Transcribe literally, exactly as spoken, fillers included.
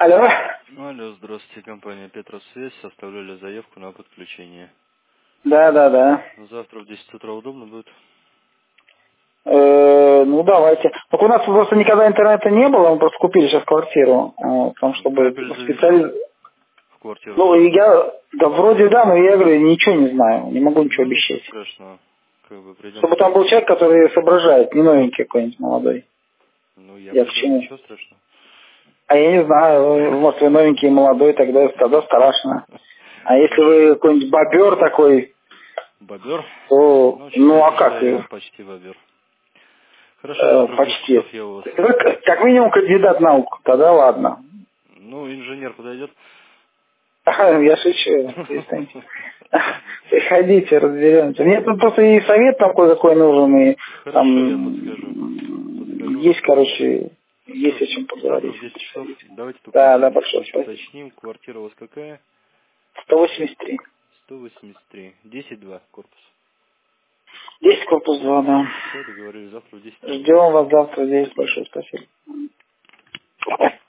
Алло. Алло, здравствуйте, компания Петросвязь. Составляли заявку на подключение. Да, да, да. Завтра в десять утра удобно будет? Э, ну давайте. Так у нас просто никогда интернета не было, мы просто купили сейчас квартиру, вот, там, чтобы Кабель завезли специалист. в квартиру Ну, вашу? я, да вроде да, но я говорю, ничего не знаю, не могу ничего Ну, ничего обещать. страшного. Как бы придем Чтобы там был посмотрим. человек, который соображает, не новенький какой-нибудь молодой. Ну, я Я приду, почему? ничего страшного. А я не знаю, может вы новенький и молодой, тогда, тогда страшно. А если вы Хорошо. какой-нибудь бобер такой, Бобер? то, Ну, ну а считайте, что как, я э, почти бобер. Хорошо, э, завтра в десять почти. часов я у вас. Вы как как минимум кандидат наук, тогда ладно. Ну, инженер подойдет? Я шучу, перестаньте. Приходите, разберемся. Мне тут просто и совет там кое-какой нужен, и там Хорошо, я подскажу. м, Подскажу, есть, расскажу. короче, есть Все, о чем завтра поговорить. в десять часов. Давайте только на Да, да, всякий большое случай спасибо. уточним. Квартира у вас какая? сто восемьдесят три. сто восемьдесят три. десять два корпус. десять корпус два, да. Все, договорились. Завтра в десять ноль ноль. Ждем вас завтра здесь. Большое спасибо.